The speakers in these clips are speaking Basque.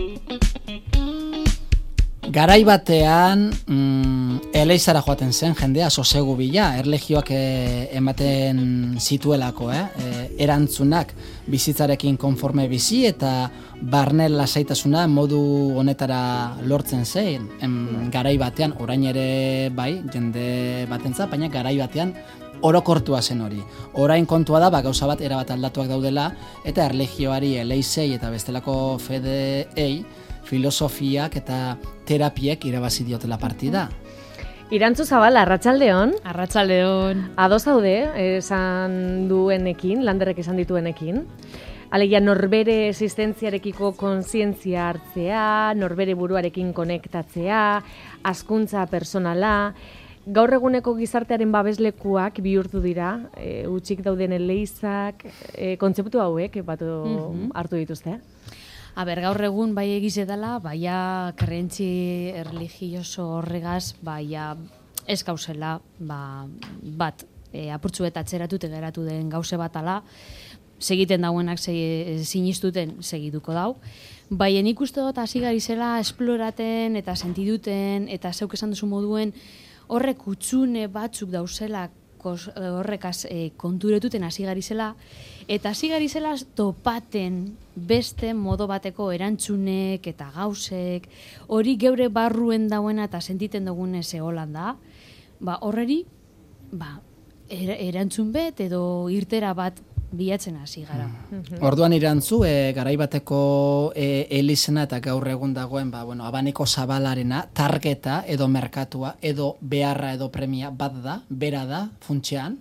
Garai batean Eleizara joaten zen jendea sosegu bila, erlegioak ematen zituelako, erantzunak bizitzarekin konforme bizi eta barne lasaitasuna modu honetara lortzen zen. Garai batean, orain ere bai, jende batentzat, baina garai batean orokortua zen hori. Orain kontua da, gauza bat erabat aldatuak daudela, eta erlegioari, Eleizei eta bestelako fedeei filosofiak eta terapiek irabazi diotela partida. Irantzu Zabala, arratsaldeon. Arratsaldeon. Ados zaude esan duenekin, Landerrek esan dituenekin. Alegia norbere existentziarekiko kontzientzia hartzea, norbere buruarekin konektatzea, hazkuntza personala, gaur eguneko gizartearen babeslekuak bihurtu dira, hutsik dauden Eleizak, kontzeptu hauek hartu dituzte. Gaur egun bai egize dela, baia krentzi religioso horregaz, baia ez gauzela, bat, apurtzu eta atzeratu geratu den gauze bat ala, segiten dauenak sinistuten segituko dau. Baina ikuste dut hasi garizela esploraten eta sentiduten eta zeuk esan duzu moduen horrek utzune batzuk dauzela horrekaz konturetuten hasi garizela eta hasi garizela topaten beste modo bateko erantzunek eta gauzek hori geure barruen dauena eta sentiten dugunez egolan da, horreri erantzun bet edo irtera bat bilatzen hasi gara. Orduan Irantzu, garai bateko Elizena eta gaur egun dagoen abaniko zabalarena, targeta edo merkatua edo beharra edo premia bat da, bera da, funtsean?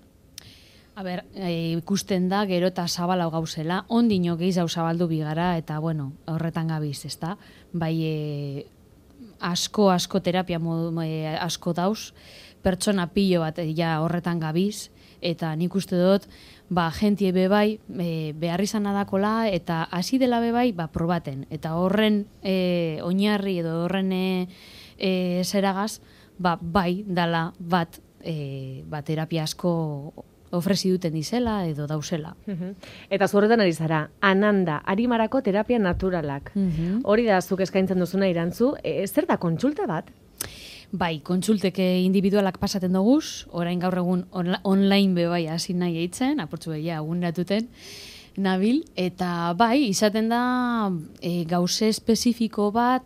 Ikusten da gero eta zabalau gauzela, ondino gehiago zabaldu bigara eta horretan gabiz, ezta? Bai, asko terapia asko dauz, pertsona pilo bat horretan gabiz, eta nik uste dut, jentie bebai behar izan adakola eta hasi dela bebai probaten. Eta horren oinarri edo horren zeragaz, bai dala bat terapia asko ofrezi duten dizela edo dauzela. Eta zuhorretan ari zara, Ananda, Arimarako terapia naturalak. Hori da zuk eskaintzen duzuna Irantzu, zer da kontsulta bat? Bai, kontsulteke individualak pasaten doguz, orain gaur egun online bebai hasi nahi eitzen, apurtzu behia agundatuten nabil, eta bai, izaten da gauze espezifiko bat,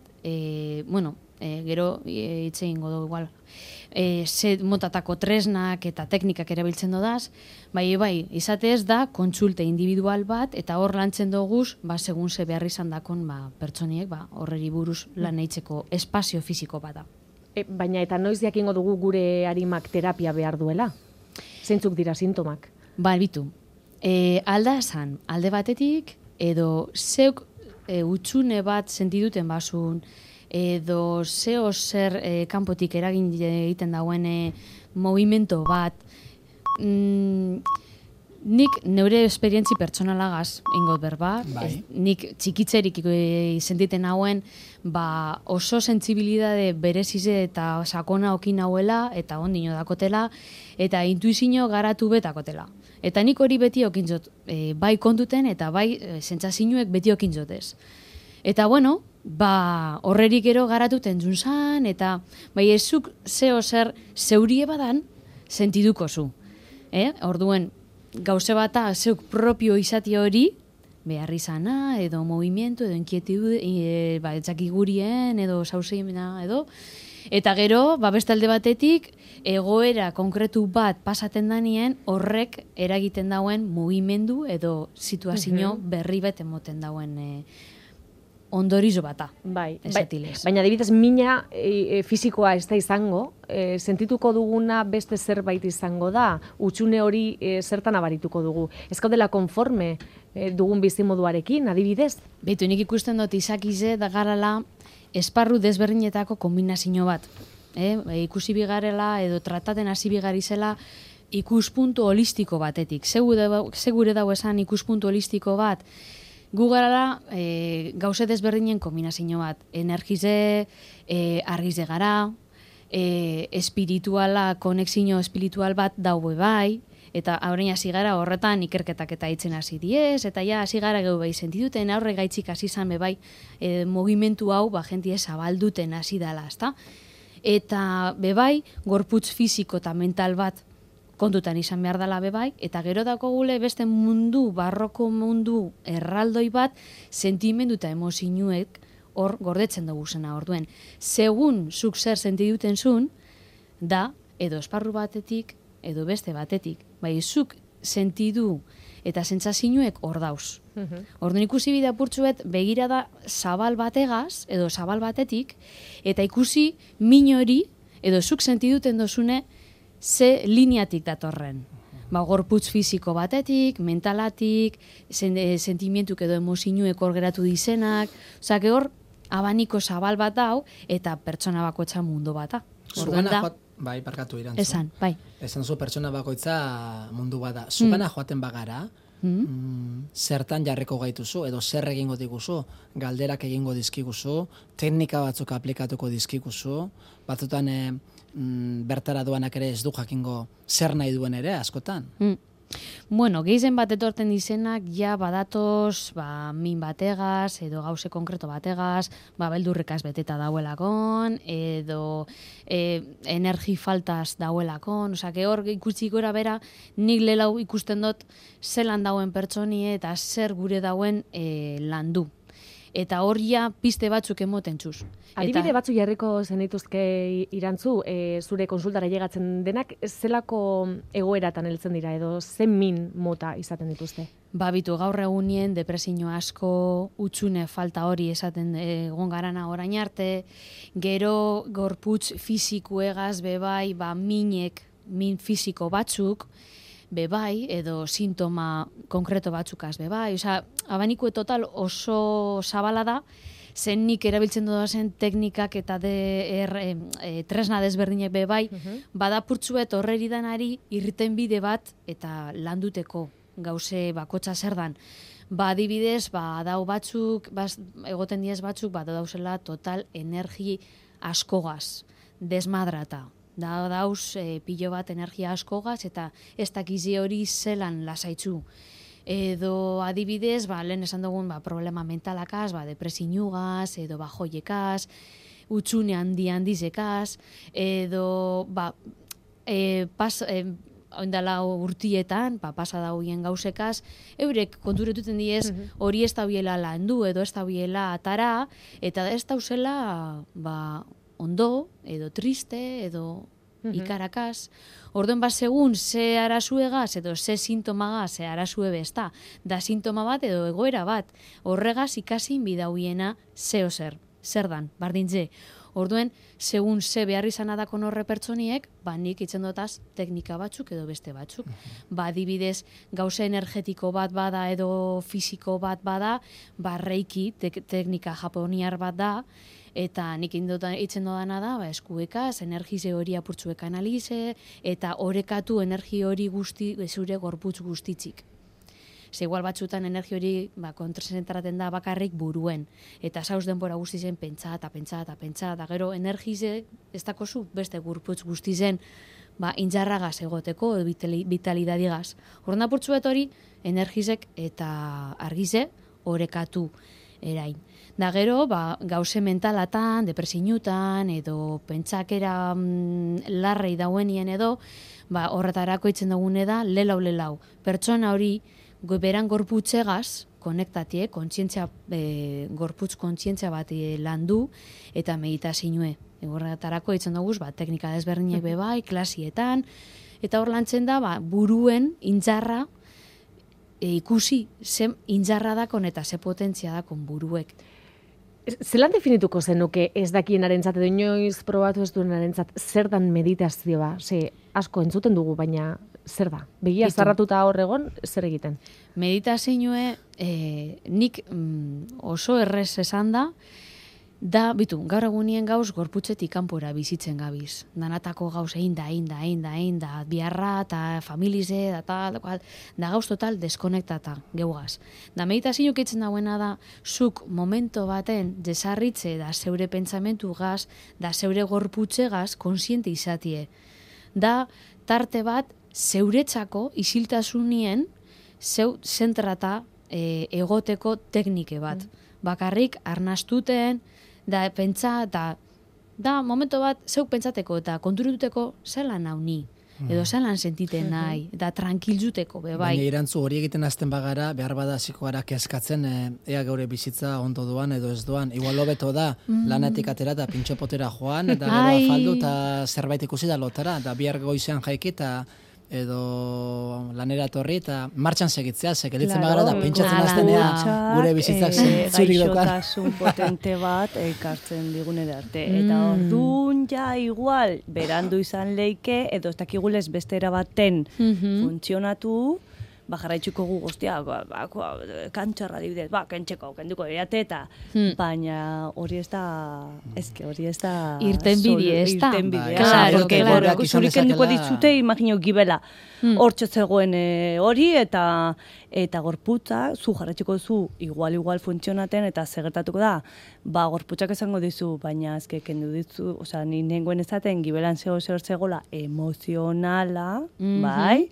gero hitze egingo dugu igual, ze motatako tresnak eta teknikak erabiltzen dodaz, bai, izatez da kontsulte individual bat, eta hor lantzen doguz, segun ze behar izan dakon pertsoniek, horreri buruz lan eitzeko espazio fisiko bat da. Baina eta noiz jakingo dugu gure arimak terapia behar duela? Zeintzuk dira sintomak? Bitu. Alda esan, alde batetik, edo zeuk utxune bat sentiduten basun, edo zeo zer kanpotik eragin egiten dauen movimento bat, nik neure esperientzi pertsonalagaz ingot berba, nik txikitzerik sentiten hauen, oso sentsibilidade berezize eta sakona okin hauela, eta ondino dakotela, eta intuizio garatu betakotela. Eta nik hori beti okintzot, bai kontuten eta bai sentsazioek beti okintzotez. Eta horrerik gero garatuten zunzan, eta ezuk zeo zer zeurie badan sentiduko zu. Orduen, gauze bata zeuk propio izati hori, behar izana, edo movimiento, edo inquietude, etzakigurien, edo sauzeimena, edo. Eta gero, beste alde batetik, egoera konkretu bat pasaten danien, horrek eragiten dauen mugimendu, edo situazio berri bat emoten dauen ondorizo bata. Baina adibidez, mina fisikoa ez da izango, sentituko duguna beste zerbait izango da, utxune hori zertan abarituko dugu. Ez gaudela konforme dugun bizimoduarekin, adibidez? Beitu, nik ikusten dut izakize da garala esparru desberdinetako kombinazio bat. Ikusi bigarela edo trataten hasi bigarizela ikuspuntu holistiko batetik. Segure dago esan ikuspuntu holistiko bat, gu garala gauze desberdinen kombinazio bat. Energize, argize gara, espirituala, konexio espiritual bat daue bai, Eta orain hasi gara horretan ikerketak eta itzen hasi diez, eta ja hasi gara geu bai sentiduten aurre gaitzik hasi izan bai mugimendu hau jentie zabalduten hasi dela, ezta? Eta bai gorputz fisiko eta mental bat kontutan izan behar dela bai, eta gero dako gule beste mundu, barroko mundu erraldoi bat, sentimendu eta emozinuek hor gordetzen dugu zena orduen. Segun zuk zer sentiduten zun, da, edo esparru batetik, edo beste batetik. Bai, zuk sentidu eta sentsazioek hor dauz. Orduan ikusi bide apurtzuet begirada zabal bategaz, edo zabal batetik, eta ikusi min hori, edo zuk sentiduten dozune, ze lineatik datorren. Gorputz fisiko batetik, mentalatik, sentimentuk edo emozinuek hor geratu dizenak, osake hor, abaniko zabal bat dau, eta pertsona bakoitza mundu bata. Bai, parkatu irantzu. Esan, bai. Esan zu pertsona bakoitza mundu bada. Zugana joaten bagara, zertan jarriko gaituzu, edo zer egingo diguzu, galderak egingo dizkiguzu, teknika batzuk aplikatuko dizkiguzu, batzutan bertara doanak ere ez du jakingo zer nahi duen ere, askotan. Bueno, geizen bat etorten dizenak, ja badatoz, min bategaz, edo gauze konkreto bategaz, beldurrekaz beteta dauelakon, edo energi faltaz dauelakon, osake hor ikusi gora bera, nik lelau ikusten dut zelan dauen pertsonie eta zer gure dauen landu. Eta hor ja piste batzuk emoten txuz. Adibide batzuk jarriko zenituzke irantzu, zure konsultara llegatzen denak, zelako egoeratan heltzen dira, edo zen min mota izaten dituzte? Bitu, gaur egunien depresio asko, utxune falta hori esaten egon garana orain arte, gero gorputz fisikuegaz bebai, min fisiko batzuk, bebai, edo sintoma konkreto batzukaz bebai, oza, abanikue total oso zabala da, zen nik erabiltzen dodazen teknikak eta tresna desberdinek bebai, badapurtzuet horreri danari irriten bide bat eta landuteko gauze bakotxa zer dan. Adibidez, dau batzuk, egoten diez batzuk, dauzela total energi askogaz, desmadrata. Dauz pilo bat energia askogaz eta ez dakizi hori zelan lasaitzu. Edo adibidez, lehen esan dugun problema mentalakaz, depresiñugaz, edo joiekaz, utxune handizekaz, edo oindala urtietan, pasa dauien gauzekaz, eurek konturetuten diez, hori ez dauiela landu, edo ez dauiela atara, eta ez dauzela ondo, edo triste, edo ikarakaz. Orduan segun ze arazuegaz, edo ze sintomagaz, ze arazue bezta, da sintoma bat edo egoera bat, horregaz ikasin bidauiena zeo zer dan, bardintze. Orduan, segun ze behar izan adakon horre pertsoniek, nik itzen dotaz teknika batzuk edo beste batzuk. Adibidez, gauza energetiko bat bada edo fisiko bat bada, reiki, teknika japoniar bat da, eta nik itzen dodana da, eskuekaz, energize hori apurtzuek analize, eta orekatu energi hori guzti, zure gorputz guztitzik. Igual batzutan energi hori kontrazentraten da bakarrik buruen, eta zauz denbora guzti zen pentsa eta gero energize ez dakozu beste gorputz guzti zen injarragaz egoteko, vitalidadigaz. Horren apurtzuet hori energizek eta argize orekatu erain. Da gero, gauze mentalatan, depresinutan, edo pentsakera larrei dauenien edo, horretarako itzen dugune da, lelau. Pertsona hori, beran gorputzegaz, konektatie, gorputz kontzientzia bat landu, eta meditazioe. Horretarako itzen duguz, teknika desberdinek bebai, klasietan, eta hor lantzen da, buruen intzarra, ikusi, ze intzarra dakon eta ze potentzia dakon buruek. Zelan definituko zenuke ez dakienarentzat edo inoiz probatu ez duenarentzat zer dan meditazioa? Asko entzuten dugu, baina zer da? Begia zarratuta hor egon, zer egiten? Meditazioe nik oso errez esan da, gaur egunien gauz gorputzetik kanpora bizitzen gabiz. Danatako gauz egin da, biarra eta familize, da gauz total deskonektata geugaz. Da meditazioak itzen dauena da, zuk momento baten desarritze da zeure pentsamentu gaz, da zeure gorputzegaz konsiente izatie. Da tarte bat zeuretzako isiltasunien zeu zentrata egoteko teknike bat. Bakarrik arnastuten, da pentsa, da momento bat zeuk pentsateko eta konturuteko zelan hau ni. Edo zelan sentiten nahi, eta tranquilzuteko, bai. Baina irantzu hori egiten azten bagara, behar bada ziko gara kezkatzen, ea gaure bizitza ondo doan edo ez doan. Igual hobeto da, lanetik atera eta pintxopotera joan, eta gero afaldu eta zerbait ikusi da lotara, eta bihar goizean jaiki eta edo lanera torri eta martxan segitzea, gelditzen bagara da pentsatzen aztenea gure bizitzak zentzurik dokan. Gaixotasun potente bat ekartzen digunera arte. Eta orduan ja igual berandu izan leike, edo ez dakigulez beste erabaten funtzionatu, jarraitzuko gu guztia, kantxarra dibidez, kenduko diate eta, baina hori ez da, irtenbide, ez da. Claro, zuri kenduko ditzute, imagino gibela, hortxe zegoen hori, eta gorputza, zu jarraitzuko zu, igual funtzionaten, eta segertatuko da, gorputzak esango dizu, baina ezke kendu dizu, ni nengoen ezaten, gibelan zegoela emozionala, bai,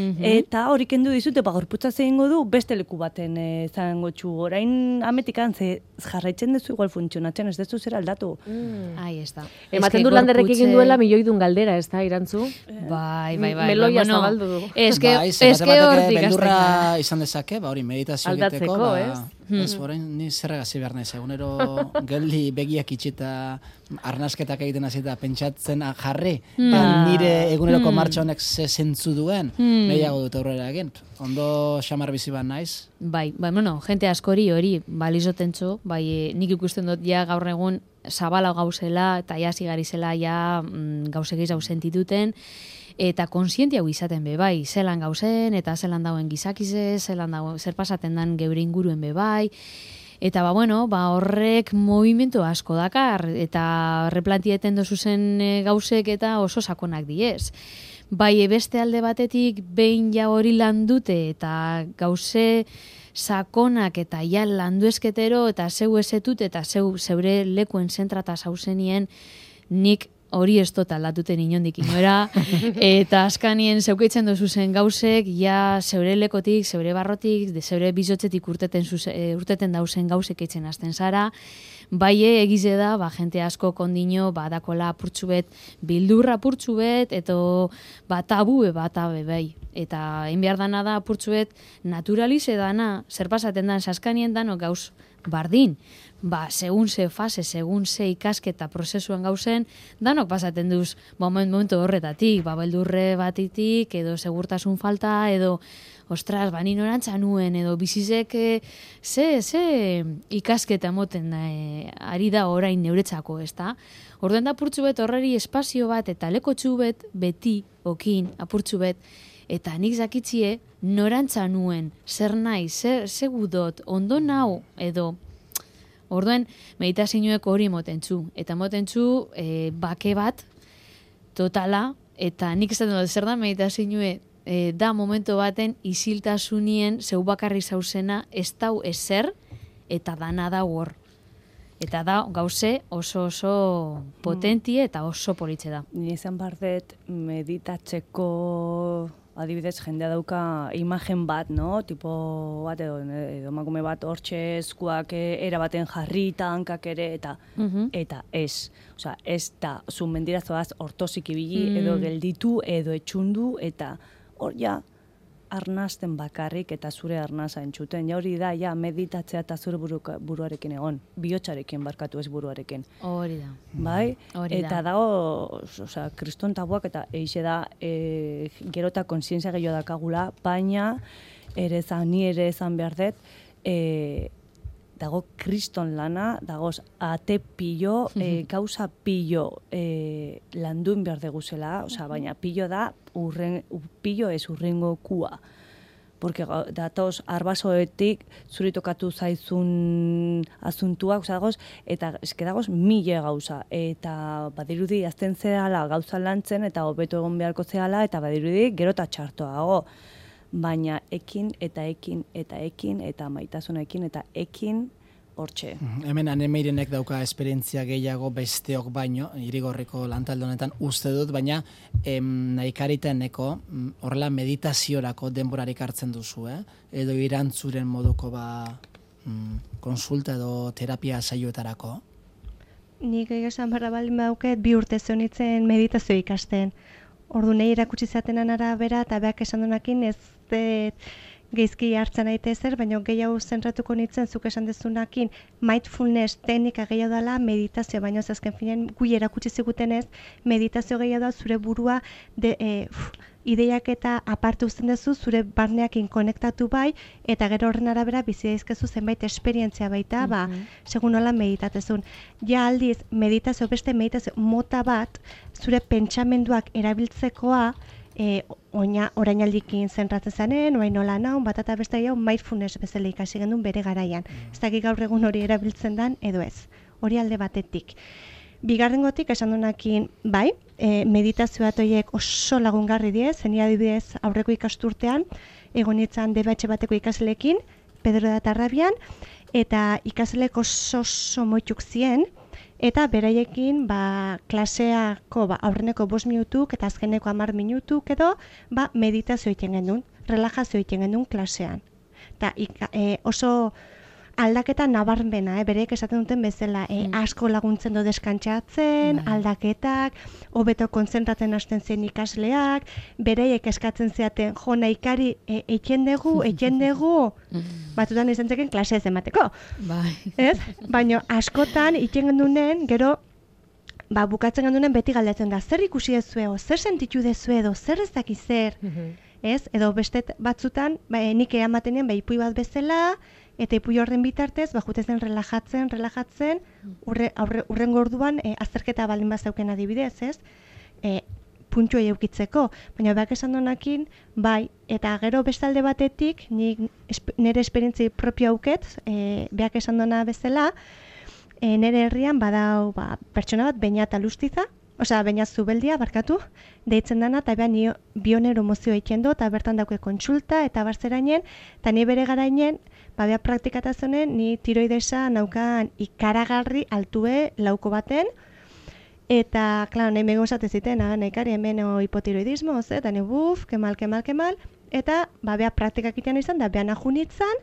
eta hori kendu dizute, gorputza zehingo du, beste leku baten zango txu, orain ametikan, jarraitzen duzu igual funtzionatzen, ez duzu zer aldatu. Ai, ez da. Ematen du landerrek egin duela milioidun galdera, ez da, irantzu? Bai. Meloia zabaldu du. Ez que hortik beldurra izan dezake, hori meditazio egiteko, ez orain ni zerregazi behar nahiz, egunero geldi begiak itxita arnasketak egiten hasita pentsatzen jarri, nire eguneroko martxa honek ze zentzu duen, gehiago dut aurrera egin. Ondo xamar bizi bat naiz? Bai, jente askori hori balizotentzu, nik ikusten dut ja gaur egun zabala gauzela eta ja zigarizela ja gauzegiz hau sentituten, eta konsienti hau izaten bai, zelan gauzen, eta zelan dauen gizakize, zelan dauen, zer pasaten dan geure inguruen bai, eta horrek movimentu asko dakar, eta replantieten dozu zen gauzek eta oso sakonak diez. Bai, beste alde batetik behin ja hori landute, eta gauze sakonak eta ja landu esketero, eta zeu esetut, eta zeure lekuen zentrata zauzenien, nik hori ez dut aldatuten inondik inoera, eta askanien zeukeitzen dozu zen gauzek, ja zeure lekotik, zeure barrotik, zeure bizotzetik urteten dauzen gauzek eitzen hasten zara, bai egize da, jente asko kondino, dakola apurtxubet, bildurra apurtxubet, eto tabue batabe bai. Eta egin behar dana da apurtxuet naturalize dana, zer pasaten dan, saskanien dano gauz bardin. Segun ze fase, segun ze ikasketa prozesuan gauzen, danok pasaten duz momentu horretatik, beldurre batitik, edo segurtasun falta, edo ostras, ninorantza nuen, edo bizizek ze ikasketa moten ari da orain neuretzako, ez da? Orduan da apurtxubet horreri espazio bat eta leko txubet beti okin apurtxubet, eta nik zakitzie norantza nuen, zer nahi, ze gudot, ondo nau, edo orduan meditazioek hori motentzu, eta motentzu bake bat totala, eta nik esaten dut zer da meditazioe, da momento baten isiltasunien zeu bakarri zauzena ez dau ezer eta dana da hor. Eta da gauze oso potentie eta oso politxe da. Ni izan bardet meditatzeko adibidez jendea dauka imagen bat, no? Tipo bat edo emakume bat hortxe eskuak erabaten jarrita hankak ere eta ez. Osea, ez da zu mendirazoaz hortozik ibili edo gelditu edo etxundu eta hor ja arnasten bakarrik eta zure arnasa entzuten. Ja hori da, ja meditatzea eta zure buruarekin egon. Bihotxarekin barkatu ez buruarekin. Hori da. Bai? Eta dago, kriston tabuak eta eixe da gerota konsientzia gehiago dakagula, baina ni ere ezan behar dut, dago kriston lana, dagoz ate pillo, gauza pillo landuin behar deguzela, baina pillo da, pillo ez urrengo kua. Porque datoz arbasoetik zuri tokatu zaizun azuntuak, dagoz, eta eske dagoz mile gauza. Eta badirudi azten zerala gauza lantzen, eta hobeto egon beharko zerala, eta badirudi gero eta txartoago. Baina ekin, eta maitasunekin, eta ekin, hortxe. Hemen Anemeirenek dauka esperientzia gehiago besteok baino, Irigorriko lantalde honetan uste dut, baina Naikariteneko horrela meditaziorako denborarik hartzen duzu, edo irantzuren moduko konsulta edo terapia saioetarako? Nik esan barra baldin badauket 2 urte zonitzen meditazio ikasten. Ordu nahi erakutsi zatenan arabera eta beak esan dunakin ez geizki hartzen aite zer, baina gehiago zentratuko nintzen zuk esan dezunakin mindfulness teknika gehiago dela meditazio, baina azken finean gui erakutsi zigutenez meditazio gehiago da zure burua ideiak eta aparte uzten duzu zure barneakin konektatu bai, eta gero horren arabera bizi daizkezu zenbait esperientzia baita, segun nola meditatezun. Ja aldiz, beste meditazio mota bat, zure pentsamenduak erabiltzekoa, orainaldikin zentratzen zanen, orain nola naun, bat eta beste gehiago mindfulness bezala ikasi gendun bere garaian. Ez dakik gaur egun hori erabiltzen dan, edo ez. Hori alde batetik. Bigarrengotik esan dunakin, bai, meditazio bat horiek oso lagungarri die, zenia adibidez aurreko ikasturtean, egon nintzen DBH bateko ikasleekin, Pedro da Tarrabian, eta ikaslek oso moituk zien, eta beraiekin klaseako aurreneko 5 minutuk eta azkeneko 10 minutuk edo meditazio egiten gendun, relajazio egiten gendun klasean. Eta oso aldaketa nabarmena, bereek esaten duten bezala, asko laguntzen do deskantxatzen, aldaketak, hobeto kontzentratzen hasten zen ikasleak, bereiek eskatzen zeaten, jo Naikari, eiken dugu, batutan izan zeken klase ez emateko. Ez? Baina askotan, eiken gendunen, gero, bukatzen gendunen beti galdetzen da, zer ikusi dezue, zer sentitu dezue edo, zer ez daki zer, ez? Edo beste batzutan, nik ematenean, ipui bat bezala, eta ipui horren bitartez, jutezen relajatzen, urrengo orduan azterketa baldin bazeuken adibidez, ez? Puntuei eukitzeko, baina beak esan donakin, bai, eta gero bestalde batetik, nire esperientzi propio auket, beak esan dona bezala, nire herrian badau pertsona bat, Beñat Alustiza, Beñat Zubeldia, barkatu, deitzen dana, eta behan bionero mozio egiten do, eta bertan dauke kontsulta, eta barzerainen, eta ni bere garainen, bea praktikatazonen, ni tiroidesa naukan ikaragarri altue lauko baten, eta, klaro, nahi mego esate ziten, Naikari hemen hipotiroidismo, eta ni kemal, eta bea praktikak itean izan, da behan ajunitzan,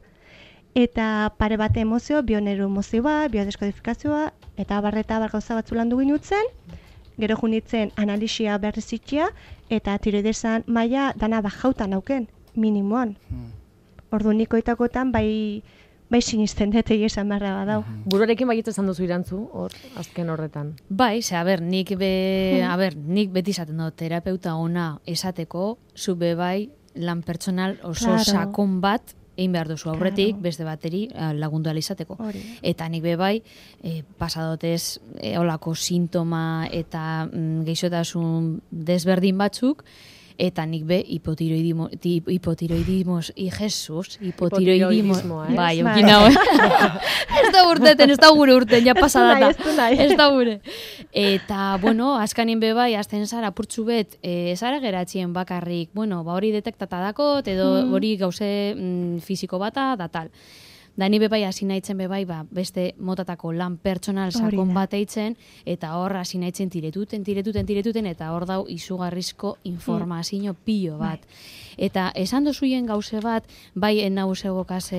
eta pare bate emozio, bionero mozioa, biodeskodifikazioa, eta barreta bargauza batzu landu ginutzen, gero junitzen analisia berrizitia, eta tiroidesan maila dana bajautan auken, minimoan. Ordu nikoitakotan bai sinisten dut esan barra badau. Buruarekin baietz esan duzu irantzu, azken horretan. Bai, nik beti izaten dut, terapeuta ona esateko, zube bai lan pertsonal oso sakon bat egin behar duzu aurretik, beste bateri lagundu izateko. Eta nik bai, pasadotez olako sintoma eta geixotasun desberdin batzuk, eta nik hipotiroidismo, bai, okina ez da urteten, ez da gure urten, ja pasadata, ez da gure. Eta, azkanien bai, azten zara purtsu bet, zara geratzien bakarrik, hori detektata dakot, edo hori gauze fiziko bata, da tal. Da ni bai hasi nahitzen bai, beste motatako lan pertsonal sakon bat eitzen, eta hor hasi nahitzen tiretuten, eta hor dau izugarrizko informazio pilo bat. Eta esan dozuien gauze bat, bai enau zegokaz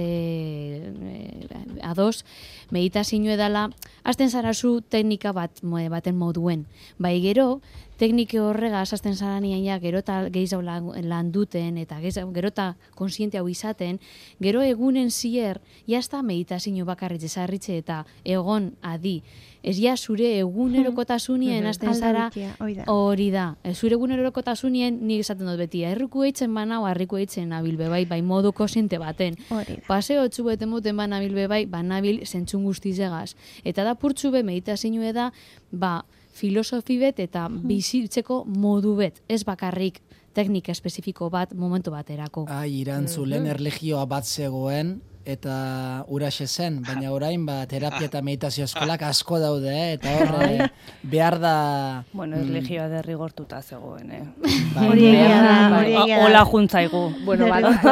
ados, meditazio edala, azten zarazu teknika baten moduen. Bai gero, teknike horregaz azten zaranian gero eta gehiago lan duten, eta gero eta konsiente hau izaten, gero egunen zier, jazta meditazio bakarritze zarritze eta egon adi. Ez ja zure egunerokotasunien azten zara hori da. Zure egunerokotasunien nik esaten dut beti, erruku eitzen banau, harriku eitzen nabil bebai, bai modu kosiente baten. Paseo txu beten moten nabil bebai, nabil zentzun guztizegaz. Eta da purtsu be meditazio da, filosofi bet eta bizitzeko modu bet, ez bakarrik teknika espezifiko bat momentu baterako. Irantzu, lehen erlegioa bat zegoen, eta uraxe zen, baina orain terapia eta meditazio eskolak asko daude, eta horre behar da... Bueno, erlijioa derrigortuta zegoen, Hori egia da. Hola juntzaigu. Bueno,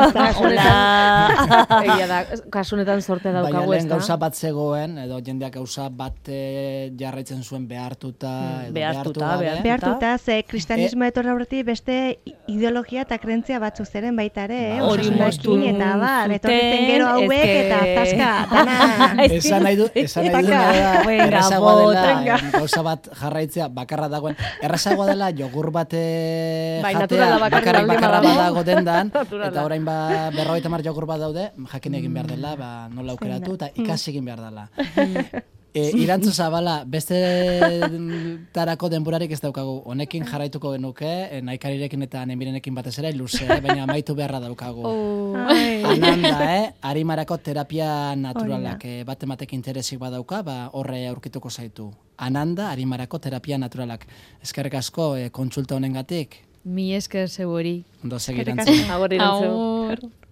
egia da, kasunetan sorte daukagu, baina lehen ez da? gauza bat zegoen, edo jendeak gauza bat jarraitzen zuen behartuta, edo Behartuta, ze kristianismo etorra aurretik beste ideologia eta krentzia batzuk zeren baita ere, hori moztu eta etorritzen gero hauek eta zaska, dana. Esan nahi du errazagoa dela, gauza bat jarraitzea, bakarra dagoen, errazagoa dela jogur bat jatea, bakarra badago dendan, eta orain 50 jogur bat daude, jakin egin behar dela, nola aukeratu, eta ikasi egin behar dela. Irantzu zabala, beste tarako denborarik ez daukagu. Honekin jarraituko genuke, Naikarirekin eta Nemirenekin batez ere, luze, baina amaitu beharra daukagu. Ananda, Arimarako terapia naturalak. Bat ematek interesik badauka, horre aurkituko zaitu. Ananda, Arimarako terapia naturalak. Eskerrik asko, kontsulta honengatik. Mi esker zeu hori. Ondo segirantzu. Agur irantzu.